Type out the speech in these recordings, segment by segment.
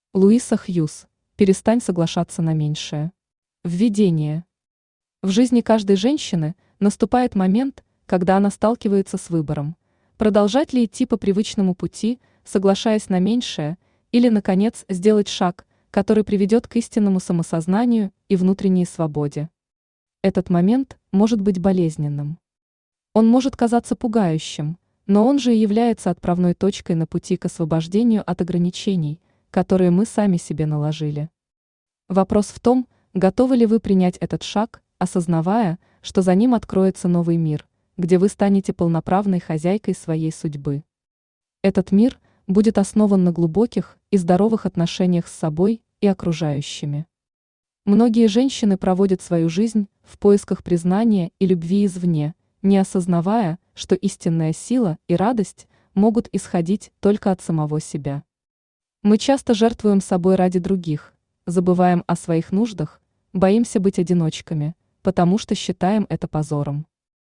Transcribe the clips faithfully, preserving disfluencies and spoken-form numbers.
Луиса Хьюз. Перестань соглашаться на меньшее. Введение. В жизни каждой женщины наступает момент, когда она сталкивается с выбором, продолжать ли идти по привычному пути, соглашаясь на меньшее, или, наконец, сделать шаг, который приведет к истинному самосознанию и внутренней свободе. Этот момент может быть болезненным. Он может казаться пугающим, но он же и является отправной точкой на пути к освобождению от ограничений, которые мы сами себе наложили. Вопрос в том, готовы ли вы принять этот шаг, осознавая, что за ним откроется новый мир, где вы станете полноправной хозяйкой своей судьбы. Этот мир будет основан на глубоких и здоровых отношениях с собой и окружающими. Многие женщины проводят свою жизнь в поисках признания и любви извне, не осознавая, что истинная сила и радость могут исходить только от самого себя. Мы часто жертвуем собой ради других, забываем о своих нуждах, боимся быть одиночками, потому что считаем это позором.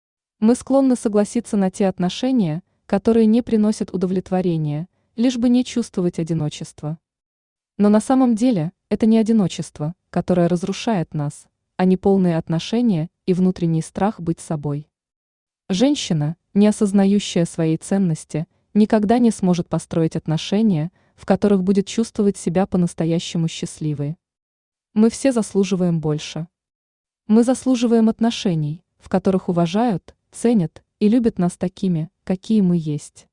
Мы склонны согласиться на те отношения, которые не приносят удовлетворения, лишь бы не чувствовать одиночество. Но на самом деле это не одиночество, которое разрушает нас, а неполные отношения и внутренний страх быть собой. Женщина, не осознающая своей ценности, никогда не сможет построить отношения, в которых будет чувствовать себя по-настоящему счастливой. Мы все заслуживаем больше. Мы заслуживаем отношений, в которых уважают, ценят и любят нас такими, какие мы есть.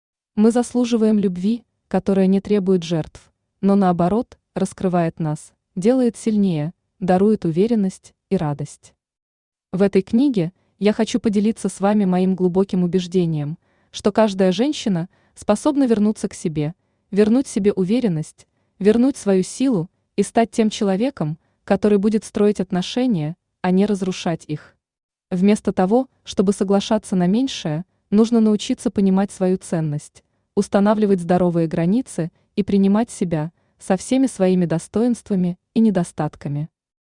Мы заслуживаем любви, которая не требует жертв, но наоборот, раскрывает нас, делает сильнее, дарует уверенность и радость. В этой книге я хочу поделиться с вами моим глубоким убеждением, что каждая женщина способна вернуться к себе, вернуть себе уверенность, вернуть свою силу и стать тем человеком, который будет строить отношения, а не разрушать их. Вместо того, чтобы соглашаться на меньшее, нужно научиться понимать свою ценность, устанавливать здоровые границы и принимать себя со всеми своими достоинствами и недостатками.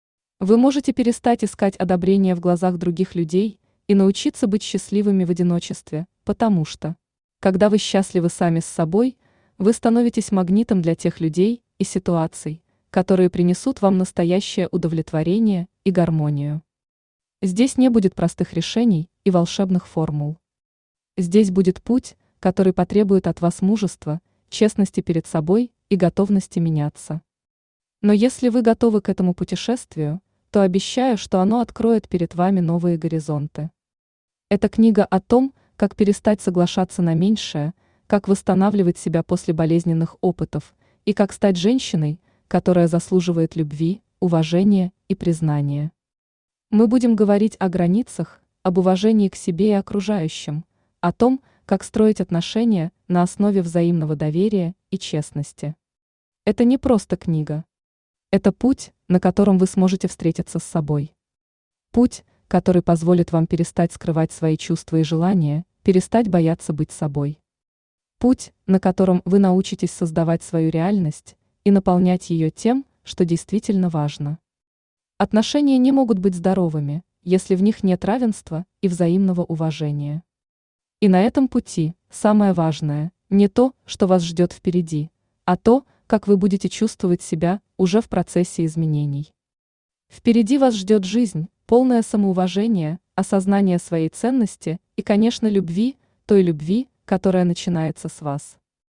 Вы можете перестать искать одобрения в глазах других людей и научиться быть счастливыми в одиночестве, потому что, когда вы счастливы сами с собой, вы становитесь магнитом для тех людей и ситуаций, которые принесут вам настоящее удовлетворение и гармонию. Здесь не будет простых решений и волшебных формул. Здесь будет путь, который потребует от вас мужества, честности перед собой и готовности меняться. Но если вы готовы к этому путешествию, то обещаю, что оно откроет перед вами новые горизонты. Эта книга о том, как перестать соглашаться на меньшее, как восстанавливать себя после болезненных опытов и как стать женщиной, которая заслуживает любви, уважения и признания. Мы будем говорить о границах, об уважении к себе и окружающим, о том, как строить отношения на основе взаимного доверия и честности. Это не просто книга. Это путь, на котором вы сможете встретиться с собой. Путь, который позволит вам перестать скрывать свои чувства и желания, перестать бояться быть собой. Путь, на котором вы научитесь создавать свою реальность и наполнять ее тем, что действительно важно. Отношения не могут быть здоровыми, если в них нет равенства и взаимного уважения. И на этом пути самое важное не то, что вас ждет впереди, а то, как вы будете чувствовать себя уже в процессе изменений. Впереди вас ждет жизнь, полное самоуважение, осознание своей ценности и, конечно, любви, той любви, которая начинается с вас.